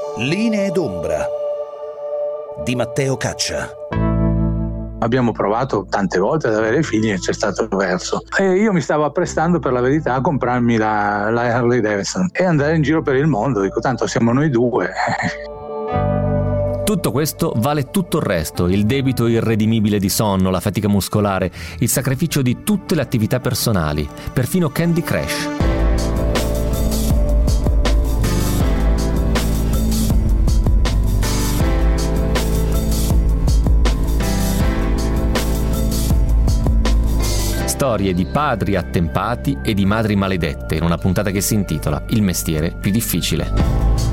Linee d'ombra di Matteo Caccia. Abbiamo provato tante volte ad avere figli in un certo verso e io mi stavo apprestando, per la verità, a comprarmi la Harley Davidson e andare in giro per il mondo. Dico, tanto siamo noi due. Tutto questo vale tutto il resto: il debito irredimibile di sonno, la fatica muscolare, il sacrificio di tutte le attività personali, perfino Candy Crush. Storie di padri attempati e di madri maledette in una puntata che si intitola Il mestiere più difficile.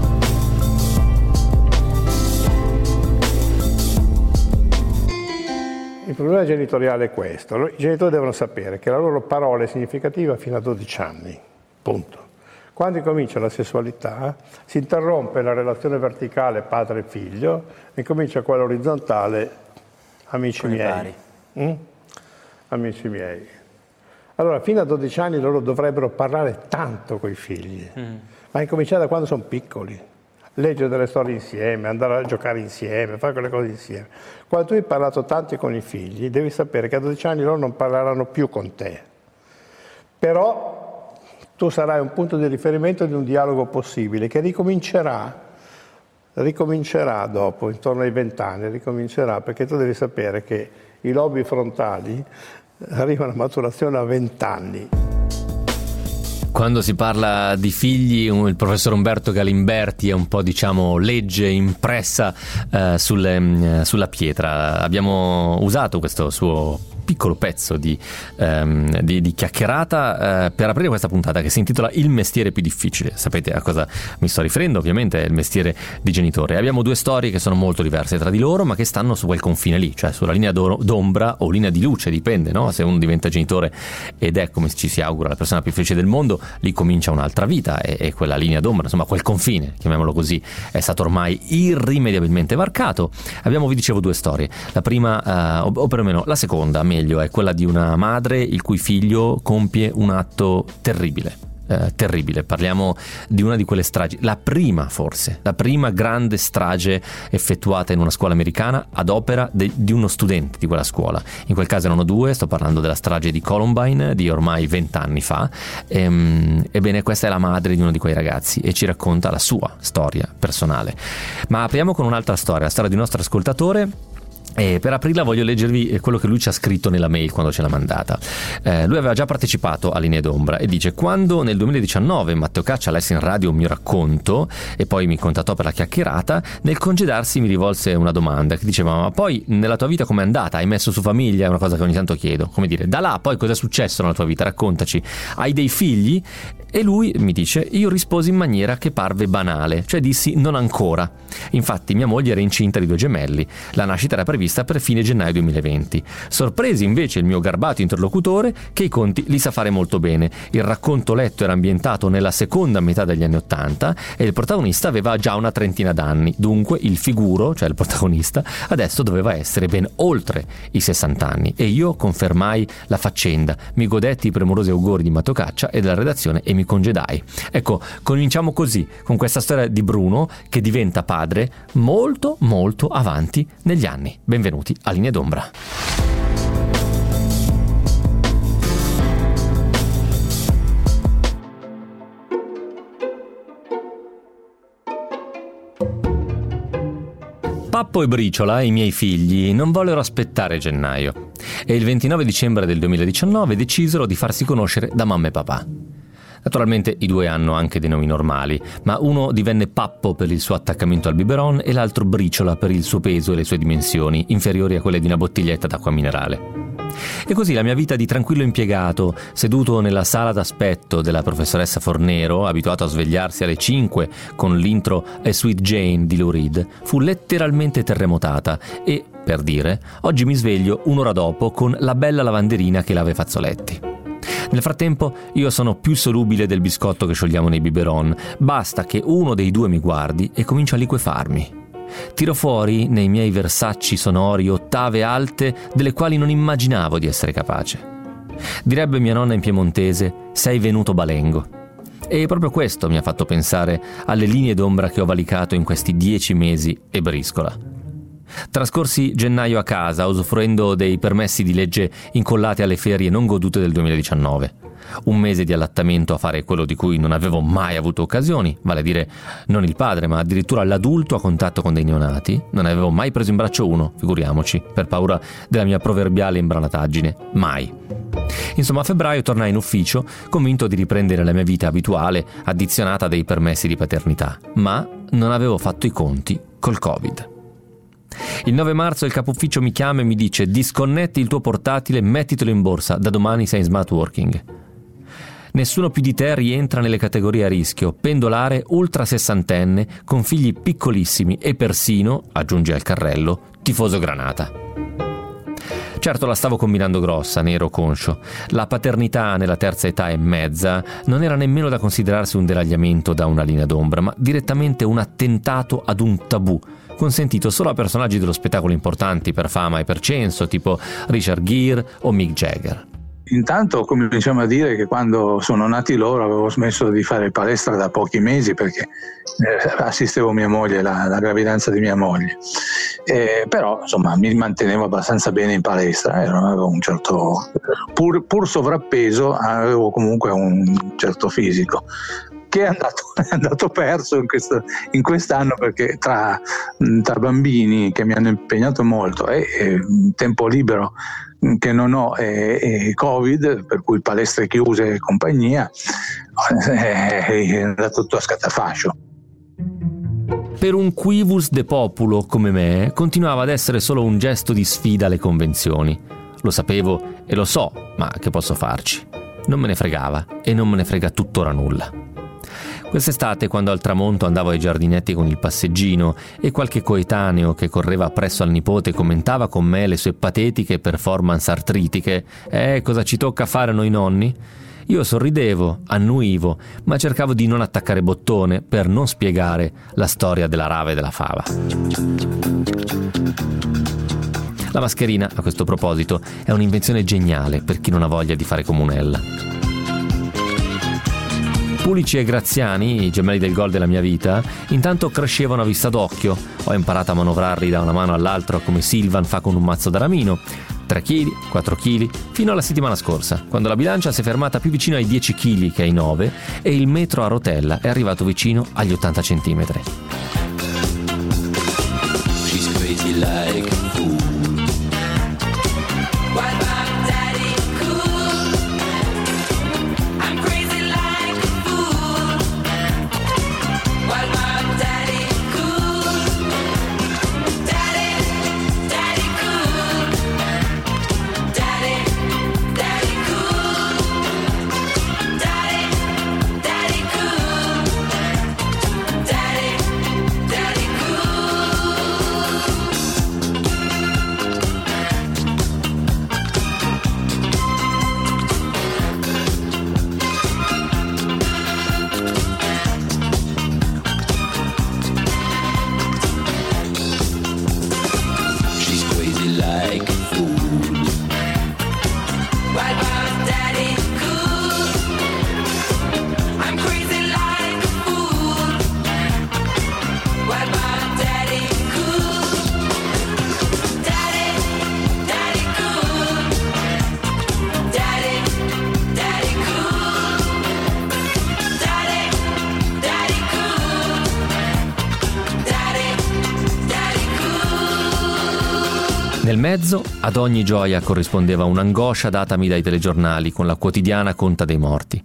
Il problema genitoriale è questo: i genitori devono sapere che la loro parola è significativa fino a 12 anni, punto. Quando comincia la sessualità si interrompe la relazione verticale padre-figlio e comincia quella orizzontale amici miei. Amici miei. Allora, fino a 12 anni loro dovrebbero parlare tanto coi figli, ma incominciare da quando sono piccoli. Leggere delle storie insieme, andare a giocare insieme, fare quelle cose insieme. Quando tu hai parlato tanto con i figli, devi sapere che a 12 anni loro non parleranno più con te. Però tu sarai un punto di riferimento di un dialogo possibile che ricomincerà dopo, intorno ai 20 anni, ricomincerà, perché tu devi sapere che i lobi frontali arrivano a maturazione a 20 anni. Quando si parla di figli, il professor Umberto Galimberti è un po', legge impressa sulla pietra. Abbiamo usato questo suo piccolo pezzo di chiacchierata per aprire questa puntata che si intitola Il mestiere più difficile. Sapete a cosa mi sto riferendo? Ovviamente è il mestiere di genitore. Abbiamo due storie che sono molto diverse tra di loro, ma che stanno su quel confine lì, cioè sulla linea d'ombra o linea di luce, dipende, no? Se uno diventa genitore ed è, come ci si augura, la persona più felice del mondo, lì comincia un'altra vita e quella linea d'ombra, insomma quel confine, chiamiamolo così, è stato ormai irrimediabilmente varcato. Abbiamo, vi dicevo, due storie. La prima, o perlomeno la seconda, meglio, è quella di una madre il cui figlio compie un atto terribile. Parliamo di una di quelle stragi, la prima grande strage effettuata in una scuola americana ad opera di uno studente di quella scuola. In quel caso erano due, sto parlando della strage di Columbine di ormai 20 anni fa. Ebbene, questa è la madre di uno di quei ragazzi e ci racconta la sua storia personale. Ma apriamo con un'altra storia, la storia di un nostro ascoltatore. E per aprirla voglio leggervi quello che lui ci ha scritto nella mail quando ce l'ha mandata. Lui aveva già partecipato a Linee d'ombra e dice: quando nel 2019 Matteo Caccia lesse in radio un mio racconto e poi mi contattò per la chiacchierata, nel congedarsi mi rivolse una domanda che diceva: ma poi nella tua vita com'è andata? Hai messo su famiglia? È una cosa che ogni tanto chiedo, come dire, da là poi cosa è successo nella tua vita? Raccontaci, hai dei figli? E lui mi dice: io risposi in maniera che parve banale, cioè dissi non ancora. Infatti mia moglie era incinta di 2 gemelli, la nascita era prevista per fine gennaio 2020. Sorpresi invece il mio garbato interlocutore che i conti li sa fare molto bene. Il racconto letto era ambientato nella seconda metà degli anni '80 e il protagonista aveva già una trentina d'anni, dunque il figuro, cioè il protagonista, adesso doveva essere ben oltre i 60 anni. E io confermai la faccenda, mi godetti i premurosi auguri di Matteo Caccia e della redazione e mi congedai. Ecco, cominciamo così, con questa storia di Bruno che diventa padre molto molto avanti negli anni. Benvenuti a Linee d'ombra. Pappo e Briciola, i miei figli, non vollero aspettare gennaio e il 29 dicembre del 2019 decisero di farsi conoscere da mamma e papà. Naturalmente i due hanno anche dei nomi normali, ma uno divenne Pappo per il suo attaccamento al biberon e l'altro Briciola per il suo peso e le sue dimensioni, inferiori a quelle di una bottiglietta d'acqua minerale. E così la mia vita di tranquillo impiegato, seduto nella sala d'aspetto della professoressa Fornero, abituato a svegliarsi alle 5 con l'intro A Sweet Jane di Lou Reed, fu letteralmente terremotata e, per dire, oggi mi sveglio un'ora dopo con la bella lavanderina che lava i fazzoletti. Nel frattempo io sono più solubile del biscotto che sciogliamo nei biberon, basta che uno dei due mi guardi e comincio a liquefarmi. Tiro fuori nei miei versacci sonori ottave alte delle quali non immaginavo di essere capace. Direbbe mia nonna in piemontese: sei venuto balengo. E proprio questo mi ha fatto pensare alle linee d'ombra che ho valicato in questi 10 mesi e briscola. Trascorsi gennaio a casa, usufruendo dei permessi di legge incollati alle ferie non godute del 2019. Un mese di allattamento a fare quello di cui non avevo mai avuto occasioni, vale a dire non il padre, ma addirittura l'adulto a contatto con dei neonati. Non avevo mai preso in braccio uno, figuriamoci, per paura della mia proverbiale imbranataggine. Mai. Insomma, a febbraio tornai in ufficio, convinto di riprendere la mia vita abituale, addizionata a dei permessi di paternità, ma non avevo fatto i conti col Covid. Il 9 marzo il capo ufficio mi chiama e mi dice: disconnetti il tuo portatile, mettitelo in borsa, da domani sei in smart working. Nessuno più di te rientra nelle categorie a rischio, pendolare, ultra sessantenne, con figli piccolissimi e persino, aggiunge al carrello, tifoso granata. Certo, la stavo combinando grossa, ne ero conscio. La paternità nella terza età e mezza non era nemmeno da considerarsi un deragliamento da una linea d'ombra, ma direttamente un attentato ad un tabù, consentito solo a personaggi dello spettacolo importanti per fama e per censo, tipo Richard Gere o Mick Jagger. Intanto cominciamo a dire che quando sono nati loro avevo smesso di fare palestra da pochi mesi perché assistevo mia moglie, la gravidanza di mia moglie. Però insomma mi mantenevo abbastanza bene in palestra, avevo un certo, pur sovrappeso, avevo comunque un certo fisico che è andato perso in quest'anno, perché tra bambini che mi hanno impegnato molto e tempo libero che non ho, e Covid, per cui palestre chiuse e compagnia, è andato tutto a scatafascio. Per un quivus de populo come me continuava ad essere solo un gesto di sfida alle convenzioni. Lo sapevo e lo so, ma che posso farci? Non me ne fregava e non me ne frega tuttora nulla. Quest'estate, quando al tramonto andavo ai giardinetti con il passeggino e qualche coetaneo che correva presso al nipote commentava con me le sue patetiche performance artritiche, cosa ci tocca fare noi nonni? Io sorridevo, annuivo, ma cercavo di non attaccare bottone per non spiegare la storia della rave e della fava. La mascherina, a questo proposito, è un'invenzione geniale per chi non ha voglia di fare comunella. Pulici e Graziani, i gemelli del gol della mia vita, intanto crescevano a vista d'occhio. Ho imparato a manovrarli da una mano all'altra come Silvan fa con un mazzo da ramino. 3 kg, 4 kg, fino alla settimana scorsa, quando la bilancia si è fermata più vicino ai 10 kg che ai 9 e il metro a rotella è arrivato vicino agli 80 centimetri. She's crazy like a fool. Nel mezzo, ad ogni gioia corrispondeva un'angoscia datami dai telegiornali con la quotidiana conta dei morti.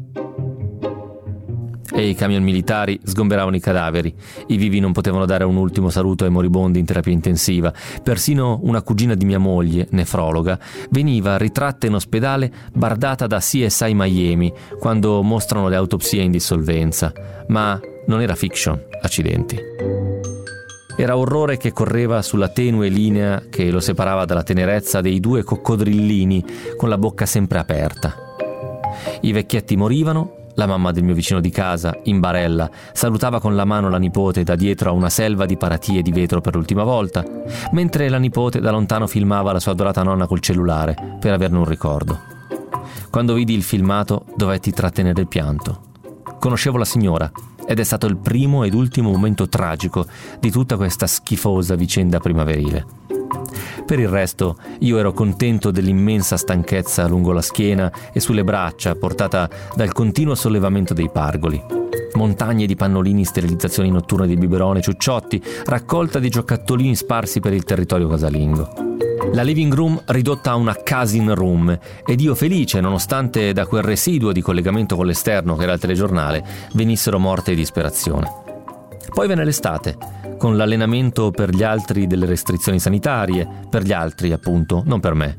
E i camion militari sgomberavano i cadaveri. I vivi non potevano dare un ultimo saluto ai moribondi in terapia intensiva. Persino una cugina di mia moglie, nefrologa, veniva ritratta in ospedale bardata da CSI Miami quando mostrano le autopsie in dissolvenza. Ma non era fiction, accidenti. Era orrore che correva sulla tenue linea che lo separava dalla tenerezza dei 2 coccodrillini con la bocca sempre aperta. I vecchietti morivano, la mamma del mio vicino di casa, in barella, salutava con la mano la nipote da dietro a una selva di paratie di vetro per l'ultima volta, mentre la nipote da lontano filmava la sua adorata nonna col cellulare per averne un ricordo. Quando vidi il filmato dovetti trattenere il pianto. Conoscevo la signora ed è stato il primo ed ultimo momento tragico di tutta questa schifosa vicenda primaverile. Per il resto, io ero contento dell'immensa stanchezza lungo la schiena e sulle braccia portata dal continuo sollevamento dei pargoli. Montagne di pannolini, sterilizzazioni notturne di biberone, ciucciotti, raccolta di giocattolini sparsi per il territorio casalingo. La living room ridotta a una cousin room ed io felice, nonostante da quel residuo di collegamento con l'esterno che era il telegiornale venissero morte di disperazione. Poi venne l'estate, con l'allenamento per gli altri delle restrizioni sanitarie, per gli altri appunto, non per me.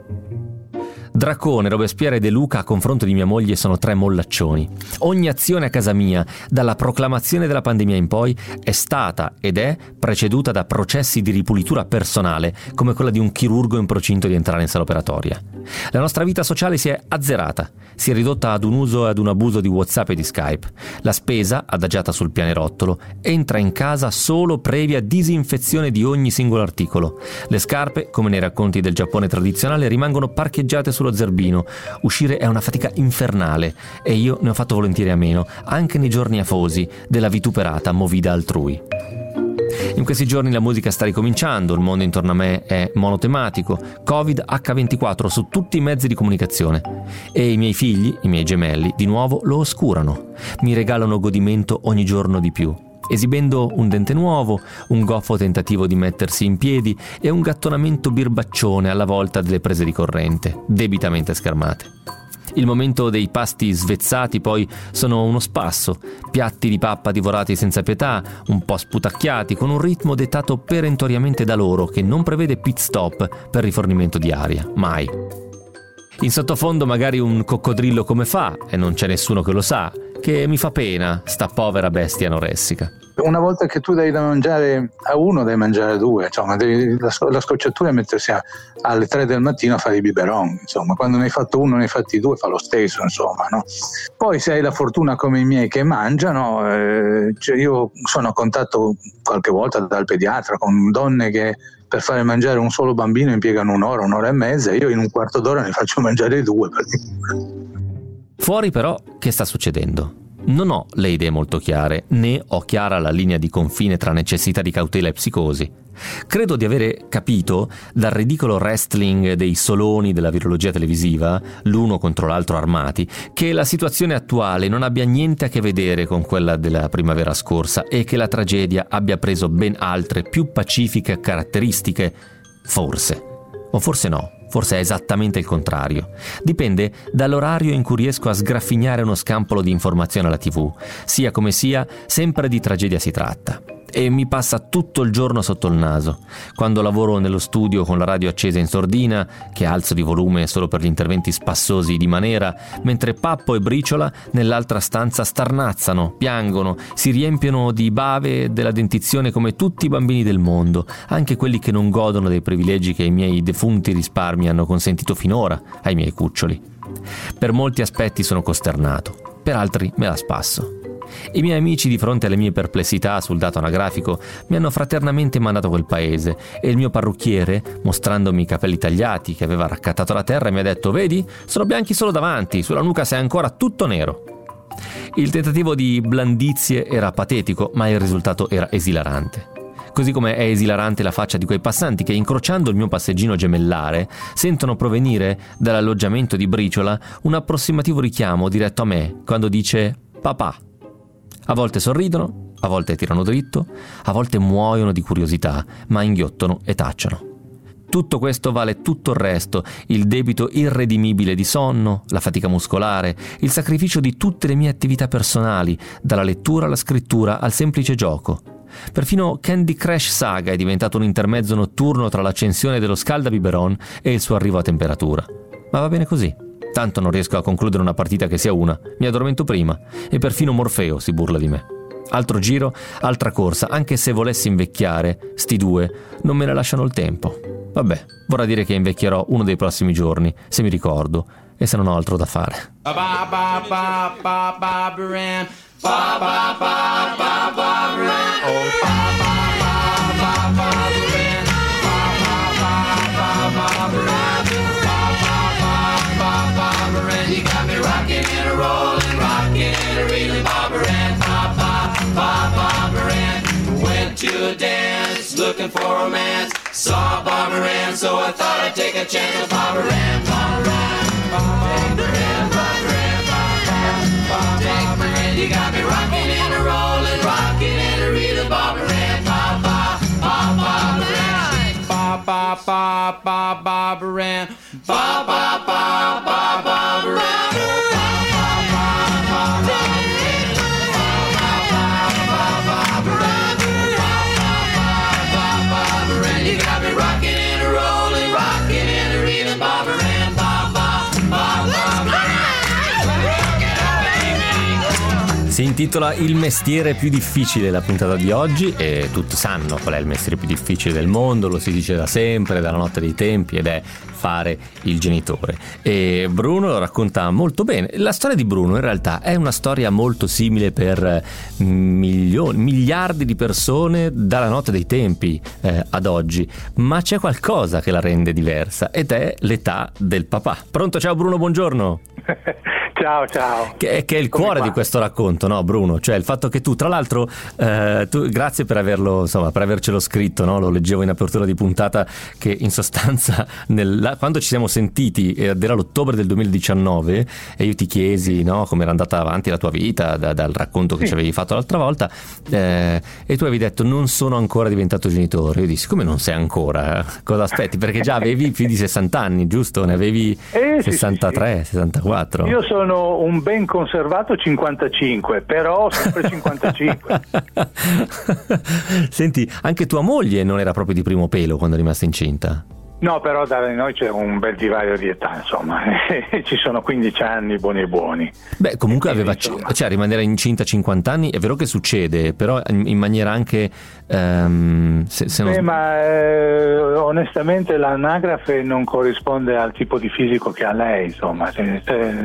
Dracone, Robespierre e De Luca a confronto di mia moglie sono 3 mollaccioni. Ogni azione a casa mia, dalla proclamazione della pandemia in poi, è stata ed è preceduta da processi di ripulitura personale, come quella di un chirurgo in procinto di entrare in sala operatoria. La nostra vita sociale si è azzerata, si è ridotta ad un uso e ad un abuso di WhatsApp e di Skype. La spesa, adagiata sul pianerottolo, entra in casa solo previa disinfezione di ogni singolo articolo. Le scarpe, come nei racconti del Giappone tradizionale, rimangono parcheggiate sullo zerbino. Uscire è una fatica infernale e io ne ho fatto volentieri a meno, anche nei giorni afosi della vituperata movida altrui. In questi giorni la musica sta ricominciando, il mondo intorno a me è monotematico, Covid H24 su tutti i mezzi di comunicazione e i miei figli, i miei gemelli, di nuovo lo oscurano, mi regalano godimento ogni giorno di più, esibendo un dente nuovo, un goffo tentativo di mettersi in piedi e un gattonamento birbaccione alla volta delle prese di corrente, debitamente schermate. Il momento dei pasti svezzati poi sono uno spasso, piatti di pappa divorati senza pietà, un po' sputacchiati, con un ritmo dettato perentoriamente da loro che non prevede pit stop per rifornimento di aria, mai. In sottofondo magari un coccodrillo come fa, e non c'è nessuno che lo sa, che mi fa pena, sta povera bestia anoressica. Una volta che tu dai da mangiare a uno, dai mangiare a due, insomma, la scocciatura è mettersi alle 3 del mattino a fare i biberon, insomma, quando ne hai fatto uno, ne hai fatti due, fa lo stesso, insomma, no? Poi se hai la fortuna come i miei che mangiano, cioè io sono a contatto qualche volta dal pediatra con donne che per fare mangiare un solo bambino impiegano un'ora e mezza, io in un quarto d'ora ne faccio mangiare 2. Fuori però, che sta succedendo? Non ho le idee molto chiare, né ho chiara la linea di confine tra necessità di cautela e psicosi. Credo di avere capito, dal ridicolo wrestling dei soloni della virologia televisiva, l'uno contro l'altro armati, che la situazione attuale non abbia niente a che vedere con quella della primavera scorsa e che la tragedia abbia preso ben altre, più pacifiche caratteristiche. Forse. O forse no. Forse è esattamente il contrario. Dipende dall'orario in cui riesco a sgraffignare uno scampolo di informazione alla TV. Sia come sia, sempre di tragedia si tratta. E mi passa tutto il giorno sotto il naso. Quando lavoro nello studio con la radio accesa in sordina, che alzo di volume solo per gli interventi spassosi di Manera, mentre Pappo e Briciola nell'altra stanza starnazzano, piangono, si riempiono di bave della dentizione come tutti i bambini del mondo, anche quelli che non godono dei privilegi che i miei defunti risparmi hanno consentito finora ai miei cuccioli. Per molti aspetti sono costernato, per altri me la spasso. I miei amici, di fronte alle mie perplessità sul dato anagrafico, mi hanno fraternamente mandato quel paese e il mio parrucchiere, mostrandomi i capelli tagliati che aveva raccattato la terra, mi ha detto: «Vedi, sono bianchi solo davanti, sulla nuca sei ancora tutto nero». Il tentativo di blandizie era patetico, ma il risultato era esilarante. Così come è esilarante la faccia di quei passanti che, incrociando il mio passeggino gemellare, sentono provenire dall'alloggiamento di Briciola un approssimativo richiamo diretto a me quando dice «papà». A volte sorridono, a volte tirano dritto, a volte muoiono di curiosità, ma inghiottono e tacciono. Tutto questo vale tutto il resto, il debito irredimibile di sonno, la fatica muscolare, il sacrificio di tutte le mie attività personali, dalla lettura alla scrittura al semplice gioco. Perfino Candy Crush Saga è diventato un intermezzo notturno tra l'accensione dello scaldabiberon e il suo arrivo a temperatura. Ma va bene così. Tanto non riesco a concludere una partita che sia una, mi addormento prima e perfino Morfeo si burla di me. Altro giro, altra corsa, anche se volessi invecchiare, sti due non me ne lasciano il tempo. Vabbè, vorrà dire che invecchierò uno dei prossimi giorni, se mi ricordo e se non ho altro da fare. You got me rocking and rolling, rocking and reeling. looking for romance. Saw Barbara Ann, so I thought I'd take a chance with Barbara Ann. Barbara Ann, Barbara Ann, Barbara Ann, take my hand, you got me rocking and a rolling, rocking and a reading. Barbara Ann, Barbara Ann, Barbara Ann, Barbara Ann. Si intitola Il mestiere più difficile la puntata di oggi, e tutti sanno qual è il mestiere più difficile del mondo, lo si dice da sempre, dalla notte dei tempi, ed è fare il genitore. E Bruno lo racconta molto bene. La storia di Bruno in realtà è una storia molto simile per miliardi di persone dalla notte dei tempi ad oggi, ma c'è qualcosa che la rende diversa, ed è l'età del papà. Pronto? Ciao Bruno, buongiorno. Ciao. Che è il cuore di questo racconto, no Bruno? Cioè il fatto che tu, tra l'altro, grazie per averlo, insomma, per avercelo scritto, no? Lo leggevo in apertura di puntata, che in sostanza quando ci siamo sentiti era l'ottobre del 2019 e io ti chiesi, no, come era andata avanti la tua vita dal racconto che ci avevi fatto l'altra volta, e tu avevi detto non sono ancora diventato genitore. Io dissi come non sei ancora? Cosa aspetti? Perché già avevi più di 60 anni, giusto? Ne avevi 63, 64. Io sono un ben conservato 55, però sempre 55. Senti, anche tua moglie non era proprio di primo pelo quando è rimasta incinta? No, però da noi c'è un bel divario di età, insomma, ci sono 15 anni buoni. Beh, comunque cioè rimanere incinta a 50 anni è vero che succede, però in maniera anche onestamente l'anagrafe non corrisponde al tipo di fisico che ha lei, insomma, è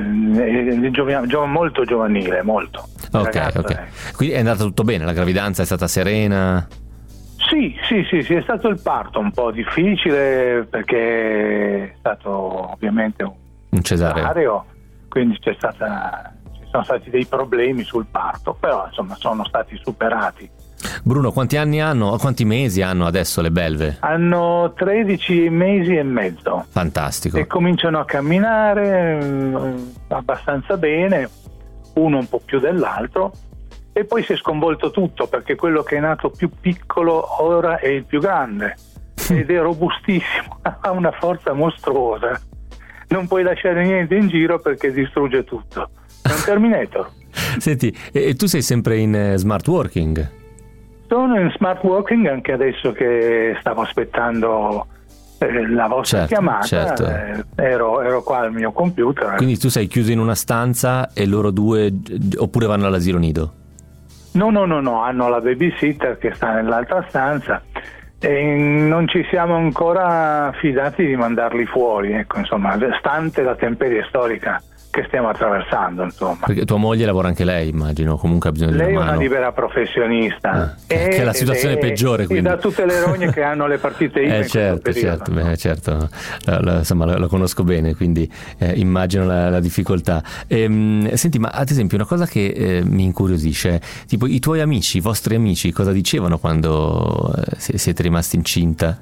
molto giovanile, molto. Ok. Quindi è andata tutto bene, la gravidanza è stata serena? Sì, è stato il parto un po' difficile perché è stato ovviamente un cesareo, quindi ci sono stati dei problemi sul parto, però insomma sono stati superati. Bruno, quanti mesi hanno adesso le belve? Hanno 13 mesi e mezzo. Fantastico. E cominciano a camminare abbastanza bene, uno un po' più dell'altro. E poi si è sconvolto tutto, perché quello che è nato più piccolo ora è il più grande ed è robustissimo, ha una forza mostruosa, non puoi lasciare niente in giro perché distrugge tutto, è un Terminator. Senti, e tu sei sempre in smart working? Sono in smart working anche adesso che stavo aspettando la vostra chiamata, certo. Ero qua al mio computer. Quindi tu sei chiuso in una stanza e loro due, oppure vanno all'asilo nido? No, hanno la babysitter che sta nell'altra stanza e non ci siamo ancora fidati di mandarli fuori, ecco, insomma, stante la temperie storica che stiamo attraversando, insomma. Perché tua moglie lavora anche lei, immagino, comunque ha bisogno di una mano. Lei è una libera professionista. Che è la situazione peggiore, quindi. Da tutte le rogne che hanno le partite IVA certo. Insomma, la conosco bene, quindi immagino la difficoltà. Senti, ma ad esempio una cosa che mi incuriosisce, tipo i tuoi amici, i vostri amici, cosa dicevano quando siete rimasti incinta?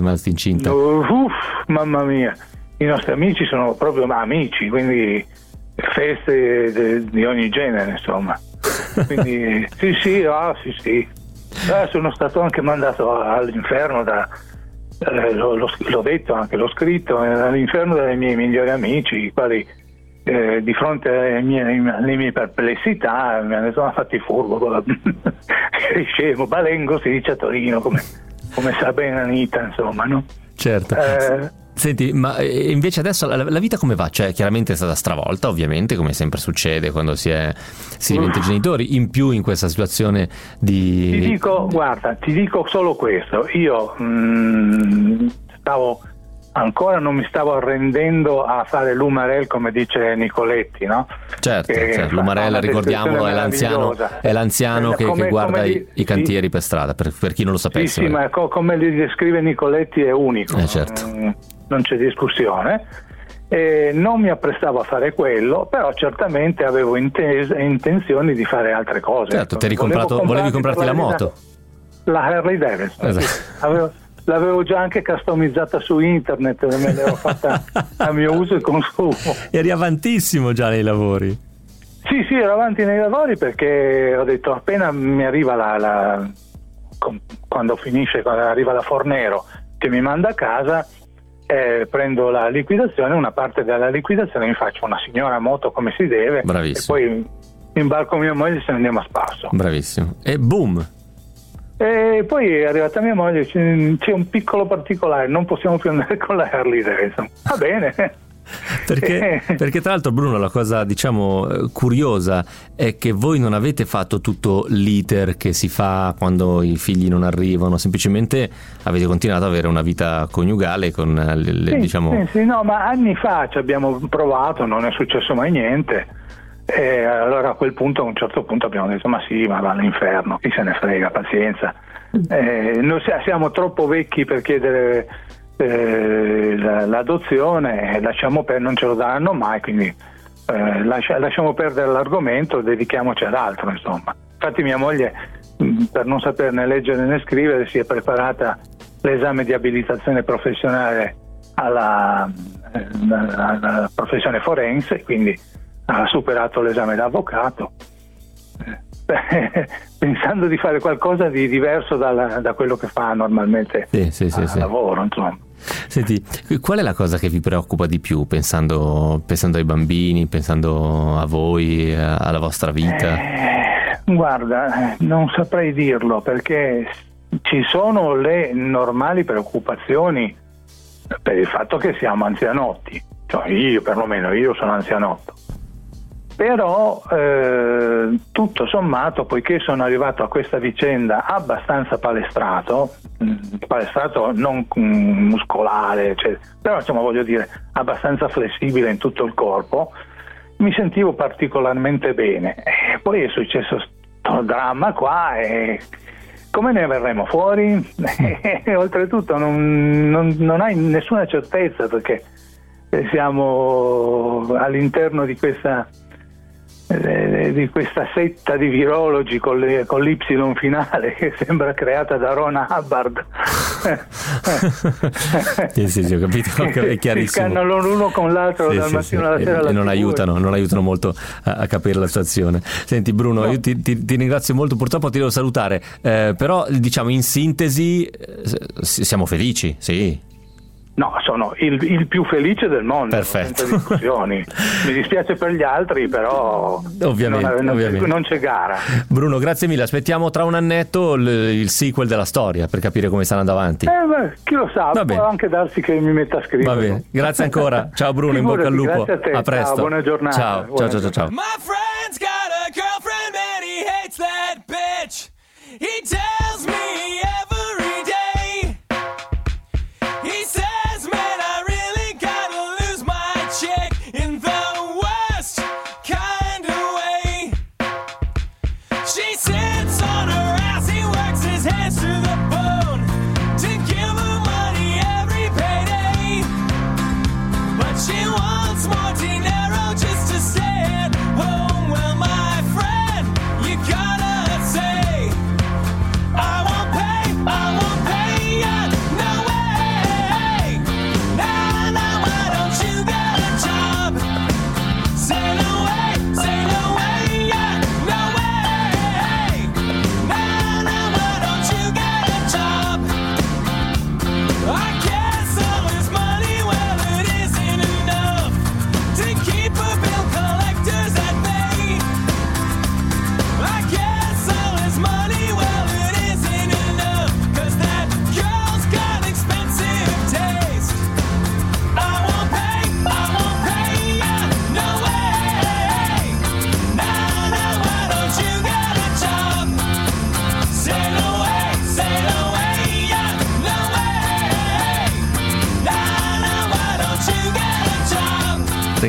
Mamma mia, i nostri amici sono proprio amici, quindi feste di ogni genere, insomma. Quindi sì. Sono stato anche mandato all'inferno l'ho detto anche, l'ho scritto, all'inferno dai miei migliori amici, i quali di fronte alle mie perplessità mi hanno detto: ma fatti furbo, sei scemo, balengo si dice a Torino, come sa bene Anita, insomma, no? Certo. Senti, ma invece adesso la vita come va? Cioè, chiaramente è stata stravolta, ovviamente, come sempre succede quando si diventa genitori, in più in questa situazione di... Ti dico solo questo, io non mi stavo arrendendo a fare l'Umarell, come dice Nicoletti, no? Certo, l'Umarell, ricordiamolo, è l'anziano che guarda i cantieri per strada, per chi non lo sapesse. Sì, ma come li descrive Nicoletti è unico. Certo. Non c'è discussione. Non mi apprestavo a fare quello, però certamente avevo intenzioni di fare altre cose. Certo, volevi comprarti la moto. La Harley Davidson. Esatto. L'avevo già anche customizzata su internet, me l'ero fatta a mio uso e consumo. Eri avantissimo già nei lavori. Sì, ero avanti nei lavori perché ho detto appena mi arriva quando arriva la Fornero che mi manda a casa, prendo la liquidazione, una parte della liquidazione mi faccio una signora moto come si deve. Bravissimo. E poi imbarco mia moglie e se ne andiamo a spasso. Bravissimo. E boom! E poi è arrivata mia moglie, c'è un piccolo particolare, non possiamo più andare con la Harley Davidson. Va bene. Perché tra l'altro, Bruno, la cosa curiosa è che voi non avete fatto tutto l'iter che si fa quando i figli non arrivano, semplicemente avete continuato ad avere una vita coniugale con Sì, no, ma anni fa ci abbiamo provato, non è successo mai niente. E allora a un certo punto abbiamo detto ma va all'inferno, chi se ne frega, pazienza. Noi siamo troppo vecchi per chiedere l'adozione, lasciamo perdere, non ce lo daranno mai, quindi lasciamo perdere l'argomento, dedichiamoci ad altro, insomma. Infatti mia moglie, per non saperne leggere né scrivere, si è preparata l'esame di abilitazione professionale alla professione forense, quindi ha superato l'esame d'avvocato, pensando di fare qualcosa di diverso da quello che fa normalmente al lavoro, insomma. Senti, qual è la cosa che vi preoccupa di più pensando ai bambini, pensando a voi, alla vostra vita? Guarda, non saprei dirlo, perché ci sono le normali preoccupazioni per il fatto che siamo anzianotti, cioè io sono anzianotto. Però tutto sommato, poiché sono arrivato a questa vicenda abbastanza palestrato non muscolare, però insomma voglio dire abbastanza flessibile in tutto il corpo, mi sentivo particolarmente bene. E poi è successo sto dramma qua e come ne verremo fuori? E oltretutto non hai nessuna certezza, perché siamo all'interno di questa setta di virologi con l'Y finale che sembra creata da Ron Hubbard. sì, ho capito, è chiarissimo. Si scannano l'uno con l'altro dal mattino alla sera. E non aiutano molto a capire la situazione. Senti Bruno, io ti ringrazio molto, purtroppo ti devo salutare, però diciamo in sintesi siamo felici, sì. No, sono il più felice del mondo. Perfetto. Senza discussioni. Mi dispiace per gli altri, però ovviamente. Non c'è gara. Bruno, grazie mille. Aspettiamo tra un annetto il sequel della storia per capire come stanno andando avanti. Chi lo sa, può anche darsi che mi metta a scrivere. Va bene, grazie ancora. Ciao Bruno, in bocca al lupo. Grazie a te. A presto. Ciao, buona giornata. Ciao. My friend's got a girlfriend and he hates that bitch. He tells me every day. He says, in the worst kind of way. She sits on her ass, he works his hands to the bone to give her money every payday. But she wants more dinero just to stay at home.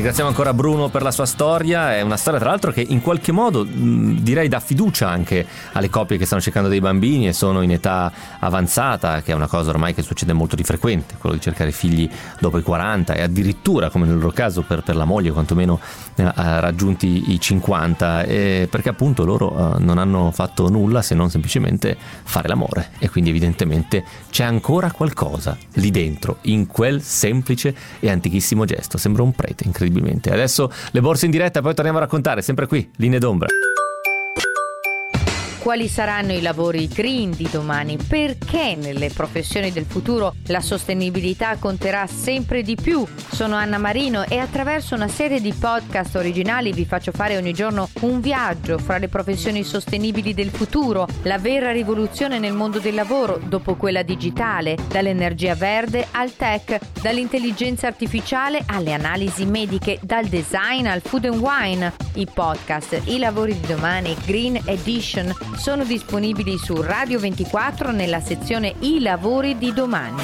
Ringraziamo ancora Bruno per la sua storia, è una storia tra l'altro che in qualche modo direi dà fiducia anche alle coppie che stanno cercando dei bambini e sono in età avanzata, che è una cosa ormai che succede molto di frequente, quello di cercare figli dopo i 40 e addirittura, come nel loro caso, per la moglie quantomeno raggiunti i 50, perché appunto loro non hanno fatto nulla se non semplicemente fare l'amore, e quindi evidentemente c'è ancora qualcosa lì dentro, in quel semplice e antichissimo gesto. Sembra un prete, incredibilmente. Adesso le borse in diretta, poi torniamo a raccontare, sempre qui, Linee d'ombra. Quali saranno i lavori green di domani? Perché nelle professioni del futuro la sostenibilità conterà sempre di più? Sono Anna Marino e attraverso una serie di podcast originali vi faccio fare ogni giorno un viaggio fra le professioni sostenibili del futuro, la vera rivoluzione nel mondo del lavoro dopo quella digitale, dall'energia verde al tech, dall'intelligenza artificiale alle analisi mediche, dal design al food and wine. I podcast, i lavori di domani, Green Edition, sono disponibili su Radio 24 nella sezione I lavori di domani.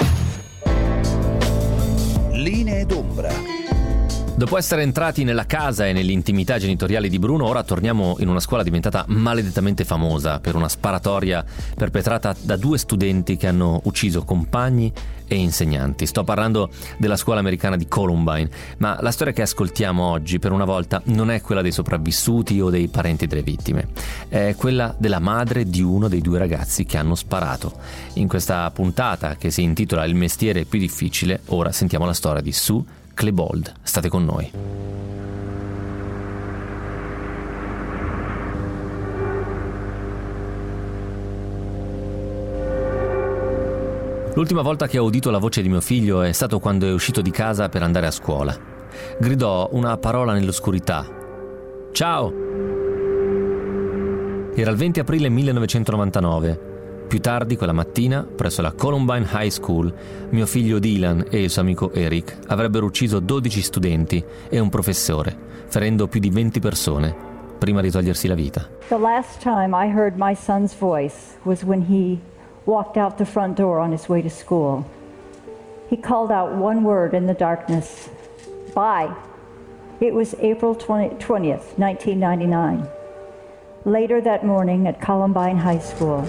Linee d'ombra. Dopo essere entrati nella casa e nell'intimità genitoriali di Bruno, ora torniamo in una scuola diventata maledettamente famosa per una sparatoria perpetrata da 2 studenti che hanno ucciso compagni e insegnanti. Sto parlando della scuola americana di Columbine, ma la storia che ascoltiamo oggi per una volta non è quella dei sopravvissuti o dei parenti delle vittime, è quella della madre di uno dei 2 ragazzi che hanno sparato. In questa puntata, che si intitola Il mestiere più difficile, ora sentiamo la storia di Sue Klebold. State con noi. L'ultima volta che ho udito la voce di mio figlio è stato quando è uscito di casa per andare a scuola. Gridò una parola nell'oscurità. Ciao! Era il 20 aprile 1999. Più tardi quella mattina, presso la Columbine High School, mio figlio Dylan e il suo amico Eric avrebbero ucciso 12 studenti e un professore, ferendo più di 20 persone, prima di togliersi la vita. The last time I heard my son's voice was when he walked out the front door on his way to school. He called out one word in the darkness, bye. It was April 20th, 1999. Later that morning at Columbine High School.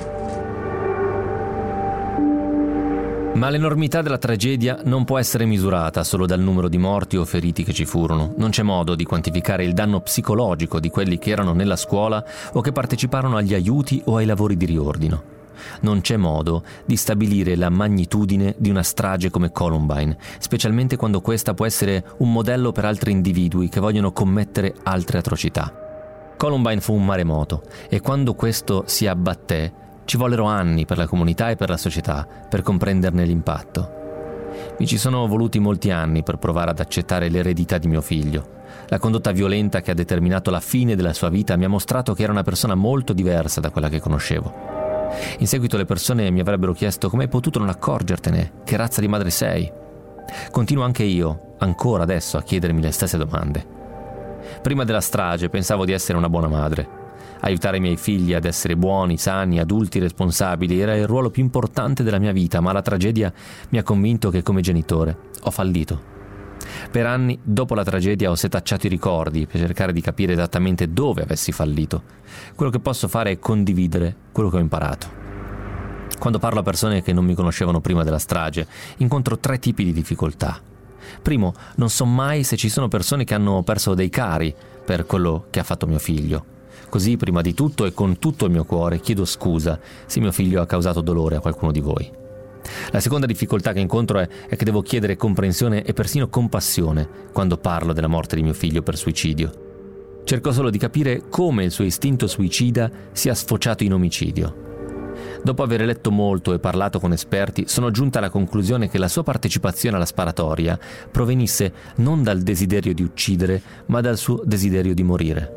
Ma l'enormità della tragedia non può essere misurata solo dal numero di morti o feriti che ci furono. Non c'è modo di quantificare il danno psicologico di quelli che erano nella scuola o che parteciparono agli aiuti o ai lavori di riordino. Non c'è modo di stabilire la magnitudine di una strage come Columbine, specialmente quando questa può essere un modello per altri individui che vogliono commettere altre atrocità. Columbine fu un maremoto e quando questo si abbatté ci vollero anni per la comunità e per la società per comprenderne l'impatto. Mi ci sono voluti molti anni per provare ad accettare l'eredità di mio figlio. La condotta violenta che ha determinato la fine della sua vita mi ha mostrato che era una persona molto diversa da quella che conoscevo. In seguito le persone mi avrebbero chiesto come hai potuto non accorgertene, che razza di madre sei. Continuo anche io, ancora adesso, a chiedermi le stesse domande. Prima della strage pensavo di essere una buona madre. Aiutare i miei figli ad essere buoni, sani, adulti, responsabili era il ruolo più importante della mia vita, ma la tragedia mi ha convinto che come genitore ho fallito. Per anni, dopo la tragedia, ho setacciato i ricordi per cercare di capire esattamente dove avessi fallito. Quello che posso fare è condividere quello che ho imparato. Quando parlo a persone che non mi conoscevano prima della strage, incontro 3 tipi di difficoltà. Primo, non so mai se ci sono persone che hanno perso dei cari per quello che ha fatto mio figlio. Così, prima di tutto e con tutto il mio cuore, chiedo scusa se mio figlio ha causato dolore a qualcuno di voi. La seconda difficoltà che incontro è che devo chiedere comprensione e persino compassione quando parlo della morte di mio figlio per suicidio. Cerco solo di capire come il suo istinto suicida sia sfociato in omicidio. Dopo aver letto molto e parlato con esperti, sono giunta alla conclusione che la sua partecipazione alla sparatoria provenisse non dal desiderio di uccidere, ma dal suo desiderio di morire.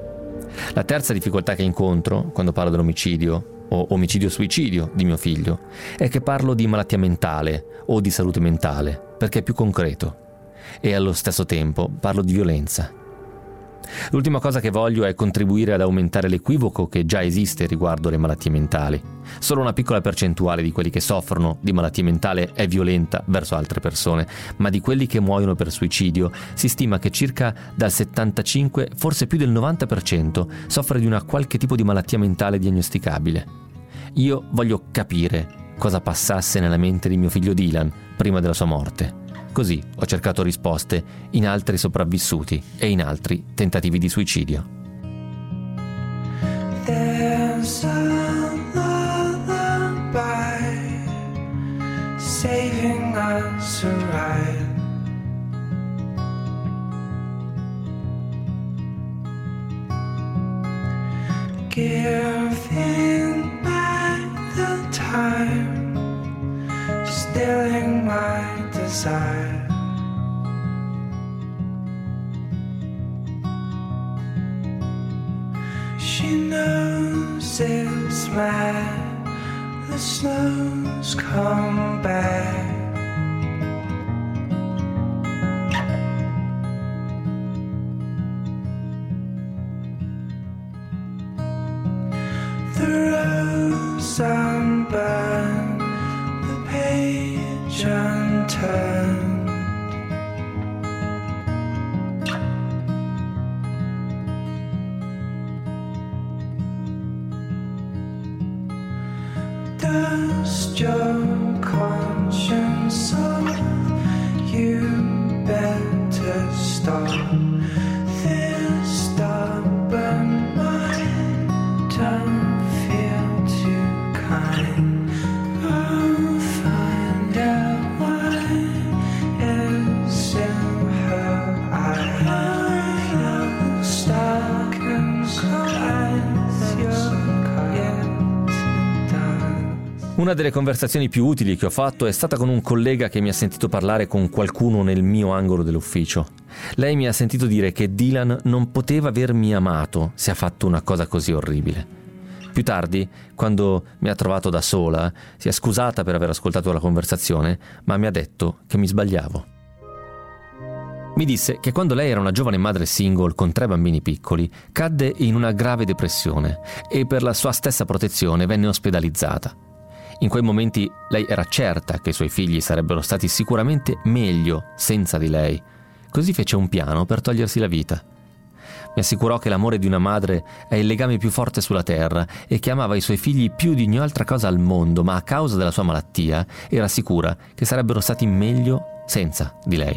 La terza difficoltà che incontro quando parlo dell'omicidio o omicidio-suicidio di mio figlio è che parlo di malattia mentale o di salute mentale, perché è più concreto, e allo stesso tempo parlo di violenza. L'ultima cosa che voglio è contribuire ad aumentare l'equivoco che già esiste riguardo le malattie mentali. Solo una piccola percentuale di quelli che soffrono di malattie mentali è violenta verso altre persone, ma di quelli che muoiono per suicidio si stima che circa dal 75, forse più del 90%, soffre di una qualche tipo di malattia mentale diagnosticabile. Io voglio capire cosa passasse nella mente di mio figlio Dylan prima della sua morte. Così ho cercato risposte in altri sopravvissuti e in altri tentativi di suicidio. There's a lullaby saving us right. Giving back the time, stilling my desire. She knows it's mad, the snow's come back. The rose unburned, the page unturned. Dust your conscience off, you better stop this stubborn mind. Don't feel too kind. I'll find out why it's in her eyes. Stuck and skies, you're yet done. Una delle conversazioni più utili che ho fatto è stata con un collega che mi ha sentito parlare con qualcuno nel mio angolo dell'ufficio. Lei mi ha sentito dire che Dylan non poteva avermi amato se ha fatto una cosa così orribile. Più tardi, quando mi ha trovato da sola, si è scusata per aver ascoltato la conversazione, ma mi ha detto che mi sbagliavo. Mi disse che quando lei era una giovane madre single con 3 bambini piccoli, cadde in una grave depressione e per la sua stessa protezione venne ospedalizzata. In quei momenti lei era certa che i suoi figli sarebbero stati sicuramente meglio senza di lei. Così fece un piano per togliersi la vita. Mi assicurò che l'amore di una madre è il legame più forte sulla terra e che amava i suoi figli più di ogni altra cosa al mondo, ma a causa della sua malattia era sicura che sarebbero stati meglio senza di lei.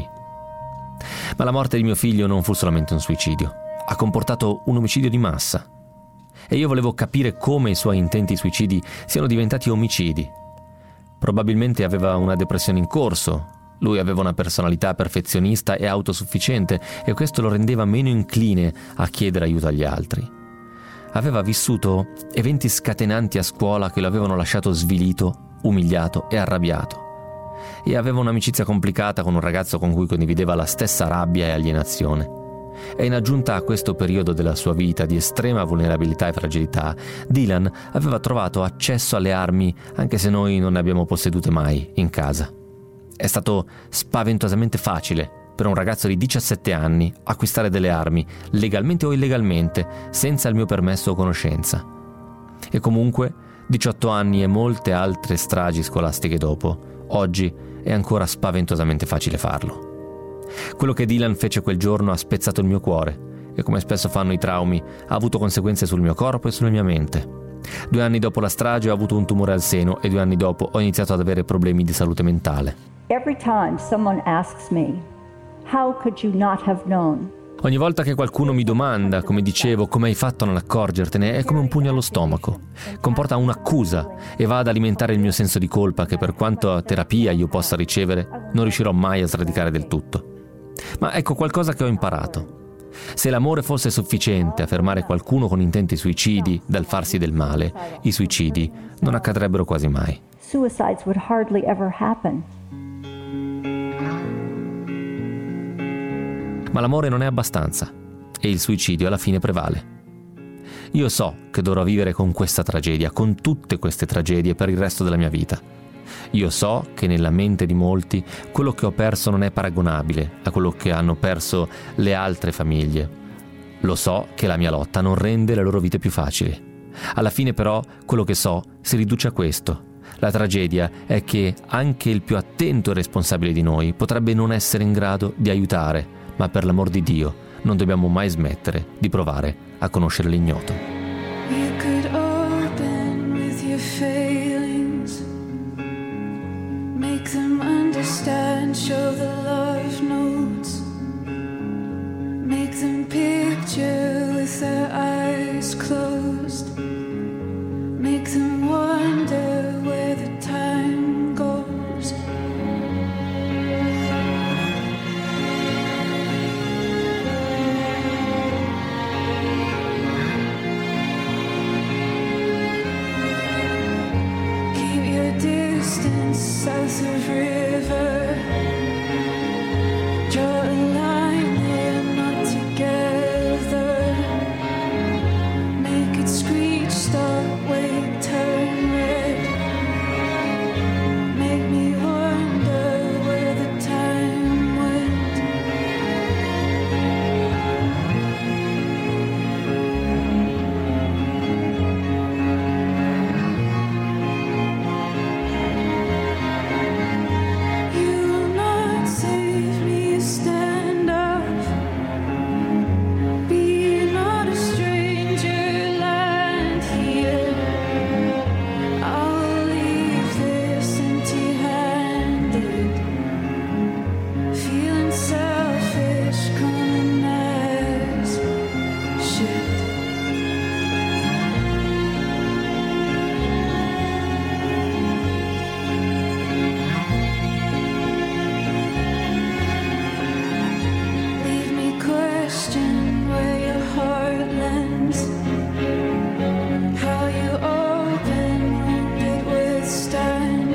Ma la morte di mio figlio non fu solamente un suicidio, ha comportato un omicidio di massa. E io volevo capire come i suoi intenti suicidi siano diventati omicidi. Probabilmente aveva una depressione in corso, lui aveva una personalità perfezionista e autosufficiente e questo lo rendeva meno incline a chiedere aiuto agli altri. Aveva vissuto eventi scatenanti a scuola che lo avevano lasciato svilito, umiliato e arrabbiato. E aveva un'amicizia complicata con un ragazzo con cui condivideva la stessa rabbia e alienazione. E in aggiunta a questo periodo della sua vita di estrema vulnerabilità e fragilità, Dylan aveva trovato accesso alle armi anche se noi non ne abbiamo possedute mai in casa. È stato spaventosamente facile per un ragazzo di 17 anni acquistare delle armi, legalmente o illegalmente, senza il mio permesso o conoscenza. E comunque, 18 anni e molte altre stragi scolastiche dopo, oggi è ancora spaventosamente facile farlo. Quello che Dylan fece quel giorno ha spezzato il mio cuore e, come spesso fanno i traumi, ha avuto conseguenze sul mio corpo e sulla mia mente. 2 anni dopo la strage ho avuto un tumore al seno e 2 anni dopo ho iniziato ad avere problemi di salute mentale. Every time someone asks me, how could you not have known? Ogni volta che qualcuno mi domanda, come dicevo, come hai fatto a non accorgertene, è come un pugno allo stomaco. Comporta un'accusa e va ad alimentare il mio senso di colpa che, per quanto terapia io possa ricevere, non riuscirò mai a sradicare del tutto. Ma ecco qualcosa che ho imparato. Se l'amore fosse sufficiente a fermare qualcuno con intenti suicidi dal farsi del male, i suicidi non accadrebbero quasi mai. Suicides would hardly ever happen. Ma l'amore non è abbastanza e il suicidio alla fine prevale. Io so che dovrò vivere con questa tragedia, con tutte queste tragedie per il resto della mia vita. Io so che nella mente di molti quello che ho perso non è paragonabile a quello che hanno perso le altre famiglie. Lo so che la mia lotta non rende le loro vite più facili. Alla fine però quello che so si riduce a questo. La tragedia è che anche il più attento e responsabile di noi potrebbe non essere in grado di aiutare, ma per l'amor di Dio non dobbiamo mai smettere di provare a conoscere l'ignoto. You could open with your failings, make them understand, show the love notes, make them picture with their eyes closed, make them wonder where the time goes. Keep your distance south of river, draw a line we're not together, make it screech, stop, wait, turn red, make me wonder where the time went. You will not save me, stand up, be not a stranger, land here. I'll leave this empty-handed, feeling selfish, coming as shit. Leave me question where your heart lends, how you open won't it withstand.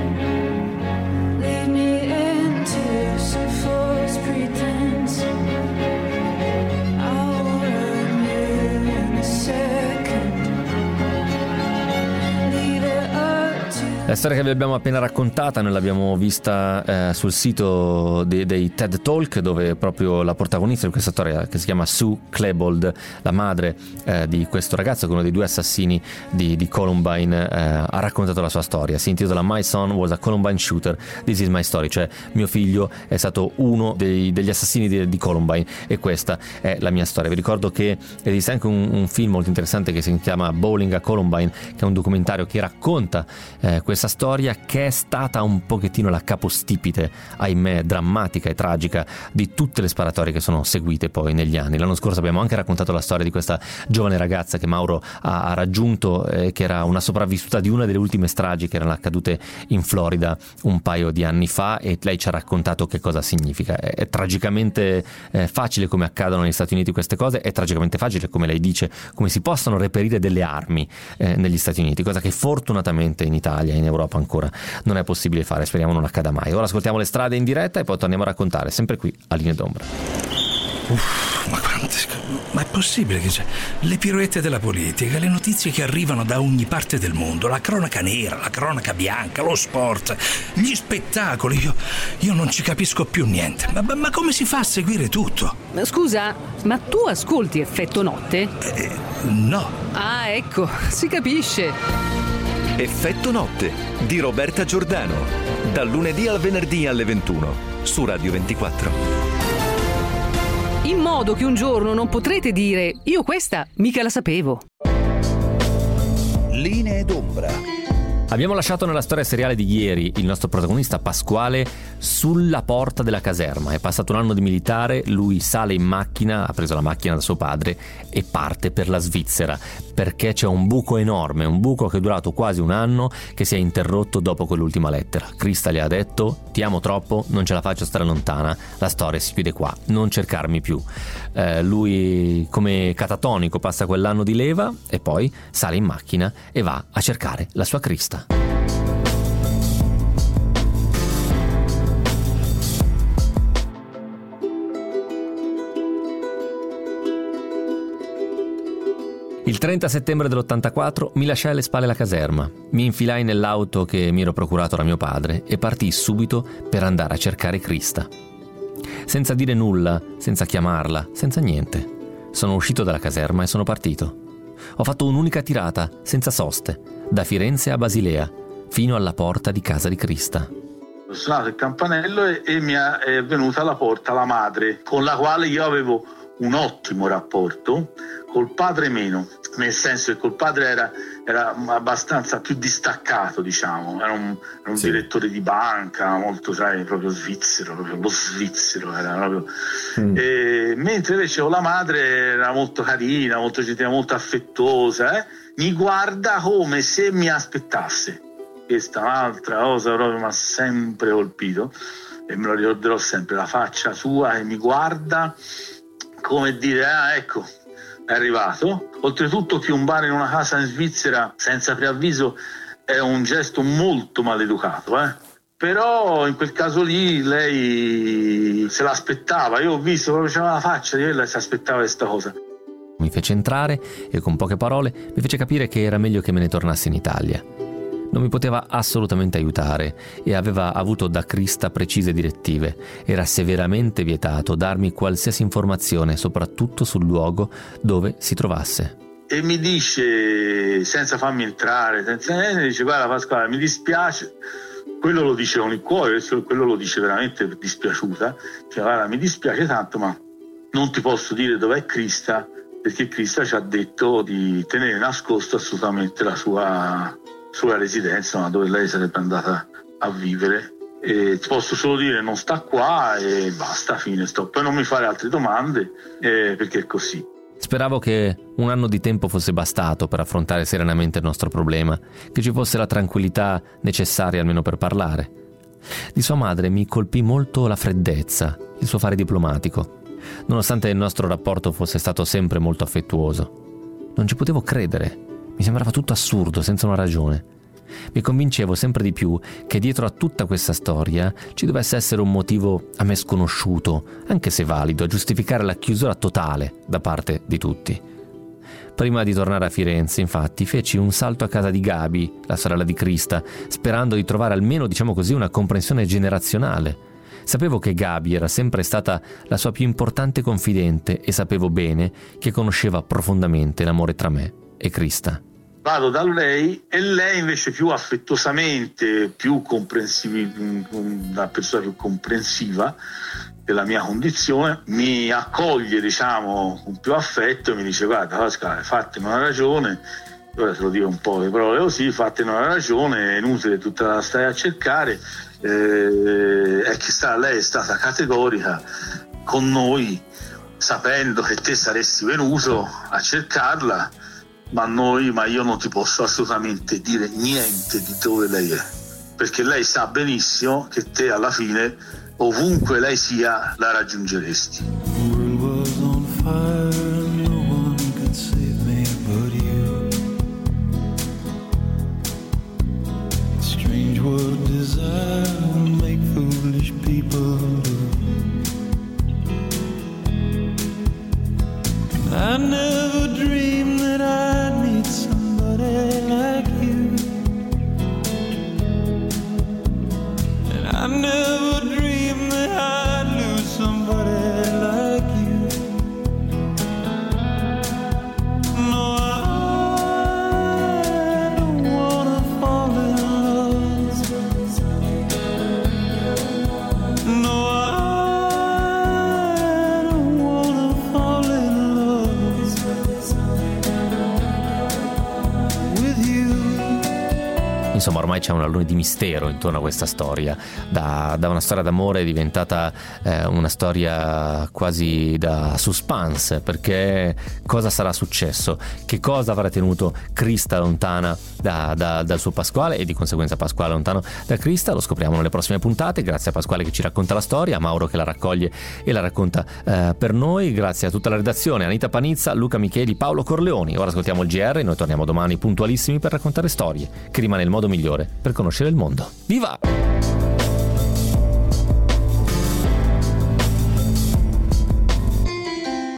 Lead me into some false pretense, I'll run you in a second. Leave it up to La storia che vi abbiamo appena raccontata noi l'abbiamo vista sul sito dei TED Talk, dove proprio la protagonista di questa storia, che si chiama Sue Klebold, la madre di questo ragazzo, che è uno dei 2 assassini di Columbine, ha raccontato la sua storia. Si intitola My Son Was a Columbine Shooter, This is My Story, cioè mio figlio è stato uno degli assassini di Columbine e questa è la mia storia. Vi ricordo che esiste anche un film molto interessante che si chiama Bowling a Columbine, che è un documentario che racconta questa storia, che è stata un pochettino la capostipite, ahimè, drammatica e tragica di tutte le sparatorie che sono seguite poi negli anni. L'anno scorso abbiamo anche raccontato la storia di questa giovane ragazza che Mauro ha raggiunto, che era una sopravvissuta di una delle ultime stragi che erano accadute in Florida un paio di anni fa, e lei ci ha raccontato che cosa significa. È tragicamente facile come accadono negli Stati Uniti queste cose, è tragicamente facile, come lei dice, come si possano reperire delle armi negli Stati Uniti, cosa che fortunatamente in Italia, in Europa ancora non è possibile fare, speriamo non accada mai. Ora ascoltiamo le strade in diretta e poi torniamo a raccontare, sempre qui a Linee d'Ombra. Ma è possibile che c'è le piroette della politica, le notizie che arrivano da ogni parte del mondo, la cronaca nera, la cronaca bianca, lo sport, gli spettacoli, io non ci capisco più niente. Ma come si fa a seguire tutto? Scusa, ma tu ascolti Effetto Notte? No. Ah, ecco, si capisce. Effetto Notte di Roberta Giordano, dal lunedì al venerdì alle 21 su Radio 24. In modo che un giorno non potrete dire io questa mica la sapevo. Linee d'Ombra. Abbiamo lasciato nella storia seriale di ieri il nostro protagonista Pasquale sulla porta della caserma. È passato un anno di militare, lui sale in macchina, ha preso la macchina da suo padre e parte per la Svizzera, perché c'è un buco enorme, un buco che è durato quasi un anno, che si è interrotto dopo quell'ultima lettera. Krista le ha detto: ti amo troppo, non ce la faccio stare lontana, la storia si chiude qua, non cercarmi più. Lui come catatonico passa quell'anno di leva e poi sale in macchina e va a cercare la sua Krista. Il 30 settembre dell'84 mi lasciai alle spalle la caserma, mi infilai nell'auto che mi ero procurato da mio padre e partii subito per andare a cercare Krista. Senza dire nulla, senza chiamarla, senza niente. Sono uscito dalla caserma e sono partito. Ho fatto un'unica tirata, senza soste, da Firenze a Basilea, fino alla porta di casa di Crista. Ho suonato il campanello e mi è venuta alla porta la madre, con la quale io avevo un ottimo rapporto, col padre meno, nel senso che col padre era abbastanza più distaccato, diciamo, era un direttore di banca, molto, sai, proprio svizzero, proprio lo svizzero, era proprio... mentre invece con la madre era molto carina, molto gentile, molto affettuosa, mi guarda come se mi aspettasse. Questa è un'altra cosa proprio mi ha sempre colpito e me lo ricorderò sempre, la faccia sua che mi guarda come dire ecco, è arrivato. Oltretutto piombare in una casa in Svizzera senza preavviso è un gesto molto maleducato, però in quel caso lì lei se l'aspettava, io ho visto proprio, c'era la faccia di quella che si aspettava questa cosa. Mi fece entrare e con poche parole mi fece capire che era meglio che me ne tornassi in Italia. Non mi poteva assolutamente aiutare e aveva avuto da Crista precise direttive. Era severamente vietato darmi qualsiasi informazione, soprattutto sul luogo dove si trovasse. E mi dice, senza farmi entrare, mi dice: guarda Pasquale, mi dispiace. Quello lo dice con il cuore, quello lo dice veramente dispiaciuta. Cioè, guarda, mi dispiace tanto, ma non ti posso dire dov'è Crista, perché Crista ci ha detto di tenere nascosto assolutamente la sua residenza, dove lei sarebbe andata a vivere, e ti posso solo dire non sta qua e basta, fine, stop. Poi non mi fare altre domande perché è così. Speravo che un anno di tempo fosse bastato per affrontare serenamente il nostro problema, che ci fosse la tranquillità necessaria almeno per parlare. Di sua madre mi colpì molto la freddezza, il suo fare diplomatico, nonostante il nostro rapporto fosse stato sempre molto affettuoso. Non ci potevo credere. Mi sembrava tutto assurdo, senza una ragione. Mi convincevo sempre di più che dietro a tutta questa storia ci dovesse essere un motivo a me sconosciuto, anche se valido, a giustificare la chiusura totale da parte di tutti. Prima di tornare a Firenze, infatti, feci un salto a casa di Gabi, la sorella di Crista, sperando di trovare almeno, diciamo così, una comprensione generazionale. Sapevo che Gabi era sempre stata la sua più importante confidente e sapevo bene che conosceva profondamente l'amore tra me e Crista. Vado da lei e lei invece più affettuosamente, più una persona più comprensiva della mia condizione, mi accoglie, diciamo, con più affetto e mi dice: guarda Pasquale, fattene una ragione, ora te lo dico un po' le parole così, fattene una ragione, è inutile tutta la stai a cercare, è che lei è stata categorica con noi, sapendo che te saresti venuto a cercarla, ma io non ti posso assolutamente dire niente di dove lei è, perché lei sa benissimo che te alla fine, ovunque lei sia, la raggiungeresti. I never dreamed that I'd meet somebody like you, and I never dreamed that I'd lose somebody like you. No, I don't wanna fall in love. No, I don't wanna fall in love with you. Insomma, ormai c'è un alone di mistero intorno a questa storia, da una storia d'amore è diventata una storia quasi da suspense, perché cosa sarà successo, che cosa avrà tenuto Crista lontana dal suo Pasquale e di conseguenza Pasquale lontano da Crista. Lo scopriamo nelle prossime puntate, grazie a Pasquale che ci racconta la storia, a Mauro che la raccoglie e la racconta per noi, grazie a tutta la redazione, Anita Panizza, Luca Micheli, Paolo Corleoni. Ora ascoltiamo il GR e noi torniamo domani puntualissimi per raccontare storie, che rimane il modo migliore per conoscere il mondo. Viva!